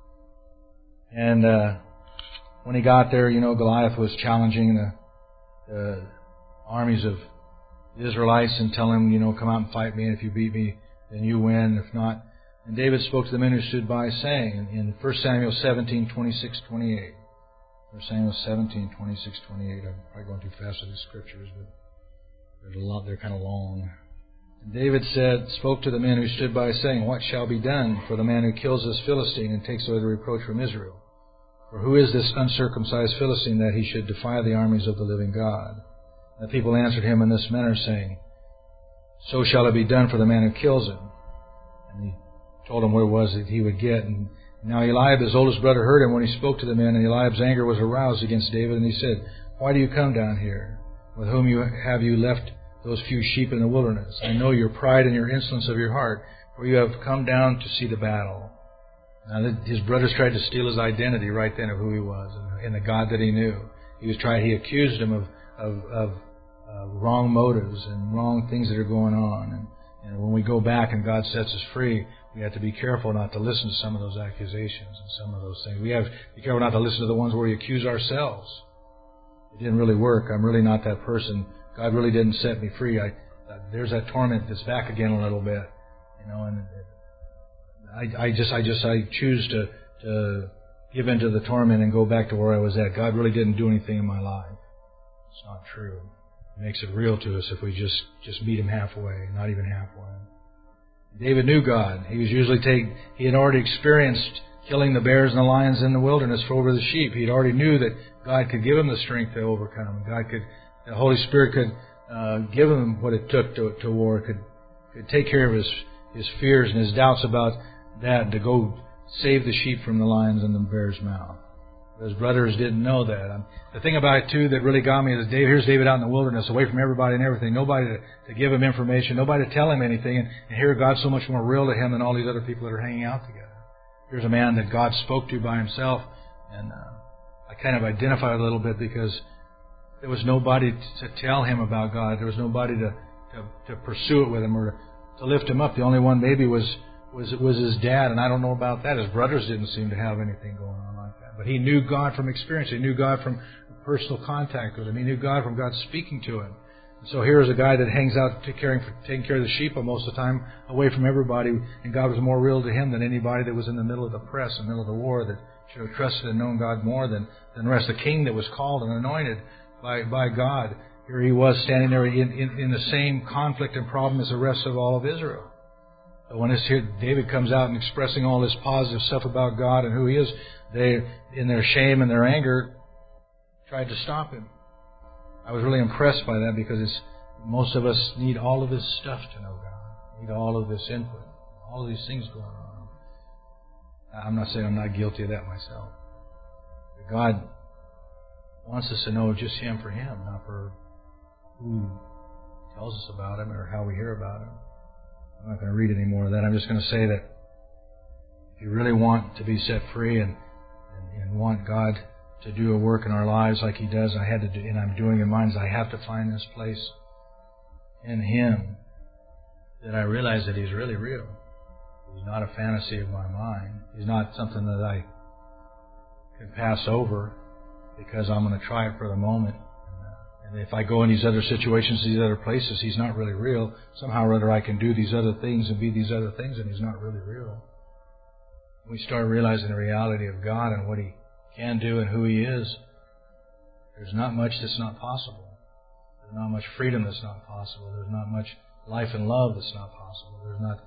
And uh, when he got there, you know, Goliath was challenging the, the armies of the Israelites and telling them, you know, come out and fight me, and if you beat me, then you win. If not. And David spoke to the men who stood by, saying, in First Samuel seventeen, twenty-six, twenty-eight. First Samuel seventeen, twenty-six, twenty-eight. I'm probably going too fast with the scriptures, but there's a lot, they're kind of long. And David said, spoke to the men who stood by, saying, what shall be done for the man who kills this Philistine and takes away the reproach from Israel? For who is this uncircumcised Philistine that he should defy the armies of the living God? And the people answered him in this manner, saying, so shall it be done for the man who kills him. And he told him what it was that he would get. And now Eliab, his oldest brother, heard him when he spoke to the men, and Eliab's anger was aroused against David, and he said, why do you come down here? With whom you have you left those few sheep in the wilderness? I know your pride and your insolence of your heart, for you have come down to see the battle. Now, his brothers tried to steal his identity right then of who he was and the God that he knew. He was trying. He accused him of of, of uh, wrong motives and wrong things that are going on. And, and when we go back and God sets us free, we have to be careful not to listen to some of those accusations and some of those things. We have to be careful not to listen to the ones where we accuse ourselves. It didn't really work. I'm really not that person. God really didn't set me free. I, uh, there's that torment that's back again a little bit, you know. And I, I just, I just, I choose to, to give into the torment and go back to where I was at. God really didn't do anything in my life. It's not true. It makes it real to us if we just, just meet Him halfway, not even halfway. David knew God. He was usually take. He had already experienced killing the bears and the lions in the wilderness for over the sheep. He already knew that God could give him the strength to overcome. God could, the Holy Spirit could uh, give him what it took to, to war. Could could take care of his his fears and his doubts about that, to go save the sheep from the lions and the bear's mouth. But his brothers didn't know that. Um, the thing about it too that really got me is David, here's David out in the wilderness, away from everybody and everything. Nobody to, to give him information. Nobody to tell him anything. And, and here God's so much more real to him than all these other people that are hanging out together. Here's a man that God spoke to by himself, and uh, I kind of identified a little bit because there was nobody to tell him about God. There was nobody to, to, to pursue it with him or to lift him up. The only one maybe was, was was his dad, and I don't know about that. His brothers didn't seem to have anything going on like that. But he knew God from experience. He knew God from personal contact with him. He knew God from God speaking to him. So here is a guy that hangs out caring for, taking care of the sheep most of the time, away from everybody, and God was more real to him than anybody that was in the middle of the press, in the middle of the war, that should have trusted and known God more than, than the rest. The king that was called and anointed by, by God, here he was standing there in, in, in the same conflict and problem as the rest of all of Israel. But when this here, David comes out and expressing all this positive stuff about God and who He is, they, in their shame and their anger, tried to stop him. I was really impressed by that because it's, most of us need all of this stuff to know God. Need all of this input, all of these things going on. I'm not saying I'm not guilty of that myself. But God wants us to know just Him for Him, not for who tells us about Him or how we hear about Him. I'm not going to read any more of that. I'm just going to say that if you really want to be set free and, and, and want God to do a work in our lives like He does, I had to do, and I'm doing in mine, is I have to find this place in Him that I realize that He's really real. He's not a fantasy of my mind. He's not something that I can pass over because I'm going to try it for the moment. And if I go in these other situations, these other places, He's not really real. Somehow or other I can do these other things and be these other things, and He's not really real. When we start realizing the reality of God and what He can do and who He is, there's not much that's not possible. There's not much freedom that's not possible. There's not much life and love that's not possible. There's not,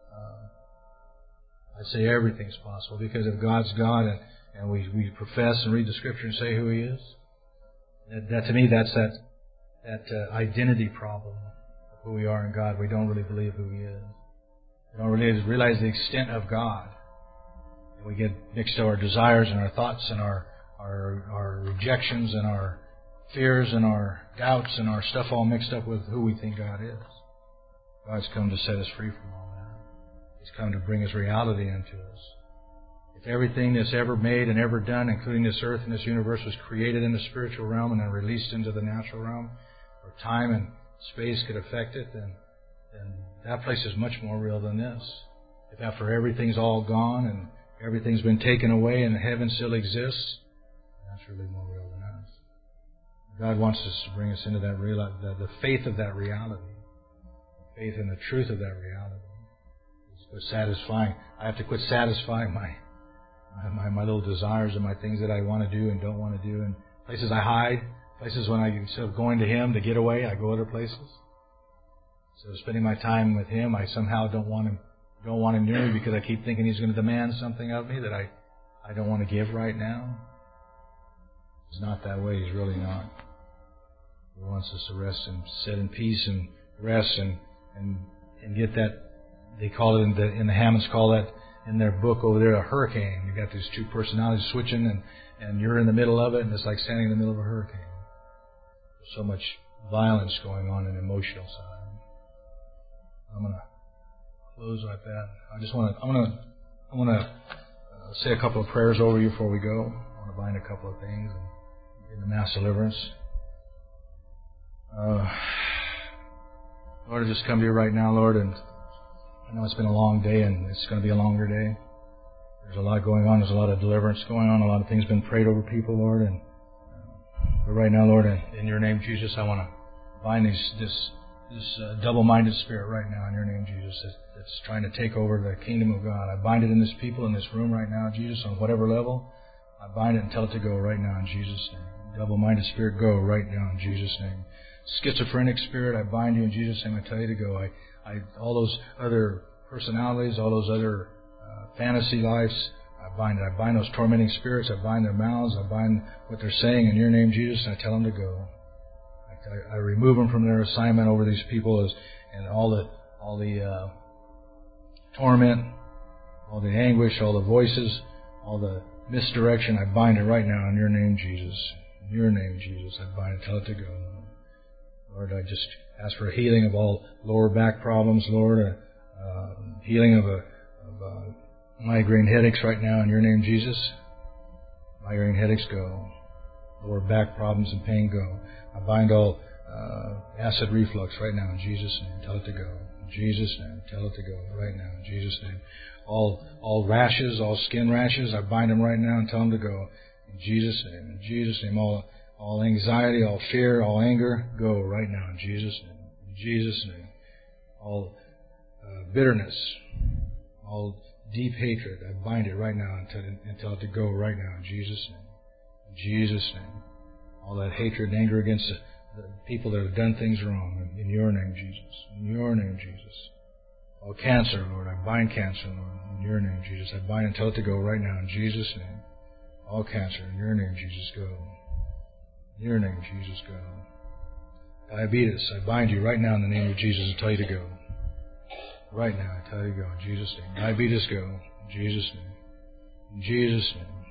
uh, I'd say everything's possible, because if God's God and, and we, we profess and read the Scripture and say who He is, that, that to me that's that, that uh, identity problem of who we are in God. We don't really believe who He is. We don't really realize the extent of God. We get mixed up our desires and our thoughts and our, our our rejections and our fears and our doubts and our stuff all mixed up with who we think God is. God's come to set us free from all that. He's come to bring His reality into us. If everything that's ever made and ever done, including this earth and this universe, was created in the spiritual realm and then released into the natural realm, where time and space could affect it, then, then that place is much more real than this. If after everything's all gone and everything's been taken away and heaven still exists, that's really more real than us. God wants us to bring us into that real, the, the faith of that reality, the faith in the truth of that reality. It's quit satisfying. I have to quit satisfying my, my my little desires and my things that I want to do and don't want to do, and places I hide, places when I, instead of going to Him to get away, I go other places. Instead of spending my time with Him, I somehow don't want Him. Don't want Him near me because I keep thinking He's going to demand something of me that I, I don't want to give right now. It's not that way. He's really not. He wants us to rest and sit in peace and rest and and, and get that. They call it in the in the Hammonds call that in their book over there a hurricane. You got these two personalities switching, and and you're in the middle of it, and it's like standing in the middle of a hurricane. There's so much violence going on in the emotional side. I'm going to close like that. I just want to, I'm going to, I want to uh, say a couple of prayers over you before we go. I want to bind a couple of things in the mass deliverance. Uh, Lord, I just come to you right now, Lord, and I know it's been a long day and it's going to be a longer day. There's a lot going on. There's a lot of deliverance going on. A lot of things been prayed over people, Lord. And uh, but right now, Lord, in, in your name, Jesus, I want to bind these, this this uh, double-minded spirit right now in your name, Jesus, that, that's trying to take over the kingdom of God. I bind it in this people in this room right now, Jesus, on whatever level. I bind it and tell it to go right now in Jesus' name. Double-minded spirit, go right now in Jesus' name. Schizophrenic spirit, I bind you in Jesus' name. I tell you to go. I, I all those other personalities, all those other uh, fantasy lives, I bind it. I bind those tormenting spirits. I bind their mouths. I bind what they're saying in your name, Jesus, and I tell them to go. I, I remove them from their assignment over these people, as, and all the all the uh, torment, all the anguish, all the voices, all the misdirection. I bind it right now in your name, Jesus. In your name, Jesus, I bind it. Tell it to go. Lord, I just ask for healing of all lower back problems, Lord. Uh, uh, healing of, a, of uh, migraine headaches right now in your name, Jesus. Migraine headaches go. Lower back problems and pain go. I bind all uh, acid reflux right now in Jesus' name. Tell it to go. In Jesus' name. Tell it to go right now in Jesus' name. All all rashes, all skin rashes, I bind them right now and tell them to go. In Jesus' name. In Jesus' name. All all anxiety, all fear, all anger, go right now in Jesus' name. In Jesus' name. All uh, bitterness, all deep hatred, I bind it right now and tell, it, and tell it to go right now in Jesus' name. In Jesus' name. All that hatred and anger against the, the people that have done things wrong. In, in your name, Jesus. In your name, Jesus. All cancer, Lord, I bind cancer, Lord. In your name, Jesus. I bind and tell it to go right now in Jesus' name. All cancer, in your name, Jesus, go. In your name, Jesus, go. Diabetes, I bind you right now in the name of Jesus and tell you to go. Right now, I tell you to go. In Jesus' name. Diabetes, go. In Jesus' name. In Jesus' name.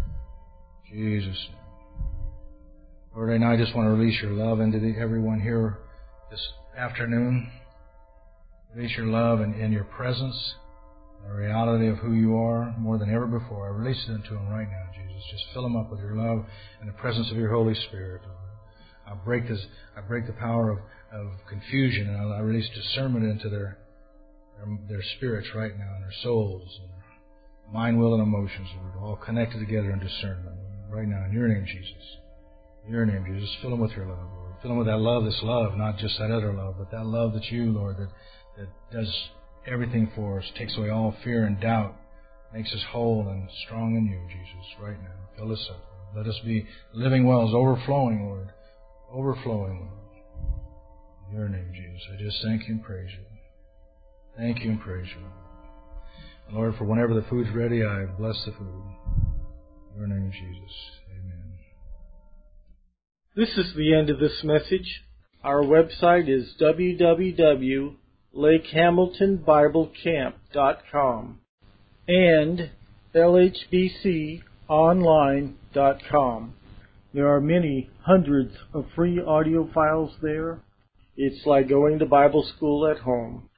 Jesus' name. Lord, right now I just want to release your love into the, everyone here this afternoon. Release your love and, and your presence, the reality of who you are more than ever before. I release it into them right now, Jesus. Just fill them up with your love and the presence of your Holy Spirit. I break this. I break the power of, of confusion, and I, I release discernment into their, their their spirits right now, and their souls, and their mind, will, and emotions, Lord, all connected together in discernment right now in your name, Jesus. In your name, Jesus. Fill them with your love, Lord. Fill them with that love, this love, not just that other love, but that love that you, Lord, that that does everything for us, takes away all fear and doubt, makes us whole and strong in you, Jesus, right now. Fill us up. Let us be living wells, overflowing, Lord. Overflowing, Lord. In your name, Jesus. I just thank you and praise you. Thank you and praise you. And Lord, for whenever the food's ready, I bless the food. In your name, Jesus. Amen. This is the end of this message. Our website is w w w dot lake hamilton bible camp dot com and l h b c online dot com. There are many hundreds of free audio files there. It's like going to Bible school at home.